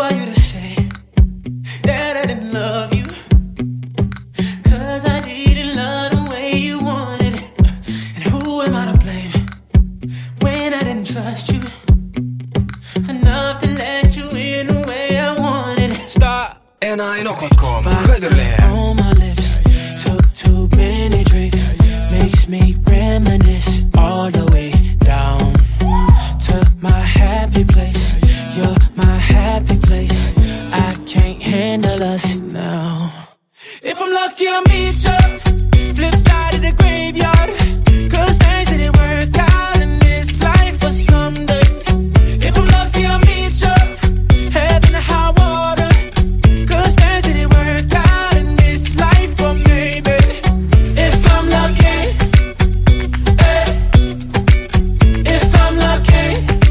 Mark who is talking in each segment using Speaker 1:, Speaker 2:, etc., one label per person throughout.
Speaker 1: are you to say that I didn't love you? 'Cause I didn't love the way you wanted it. And who am I to blame when I didn't trust you enough to let you in the way I wanted it?
Speaker 2: Stop. NI.com.
Speaker 1: On my lips, took too many drinks, makes me reminisce all the way down to my happy place. You're my happy place. I can't handle us now. If I'm lucky, I'll meet you flip side of the graveyard. 'Cause things didn't work out in this life, but someday. If I'm lucky, I'll meet you heaven or high water. 'Cause things didn't work out in this life, but maybe if I'm lucky, eh, if I'm lucky,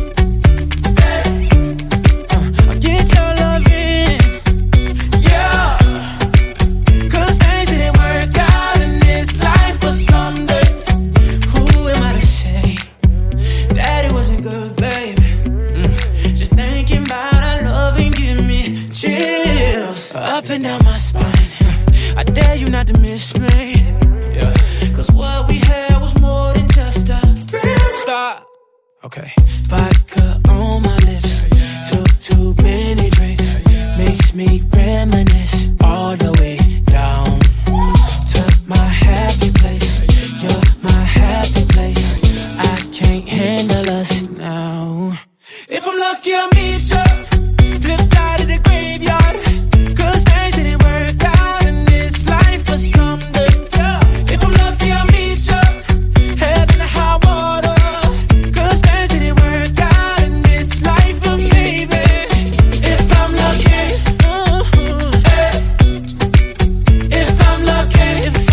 Speaker 1: I'll get your loving, yeah. 'Cause things didn't work out in this life, but someday. Who am I to say that it wasn't good, baby? Just thinking about our love and give me chills up and down my spine. I dare you not to miss me, yeah. 'Cause what we had was more than just a stop. Okay. Vodka on my lips, took too many drinks, makes me reminisce all the way down to my happy place. You're my happy place. I can't handle us now. If I'm lucky, I'll meet you flip side of the graveyard. 'Cause things didn't work out in this life, but someday. If I'm lucky, I'll meet you heaven or high water. 'Cause things didn't work out in this life, but maybe if I'm lucky, eh, if I'm lucky,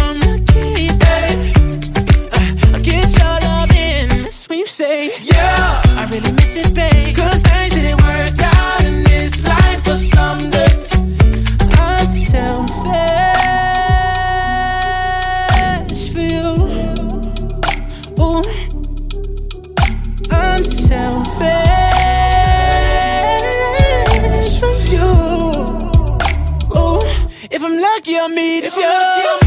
Speaker 1: I'll get your loving, sweet say, yeah. I really miss it, babe. 'Cause things didn't work out in this life, but someday. I'm selfish for you. Ooh, I'm selfish for you. Ooh, if I'm lucky, I'll meet you.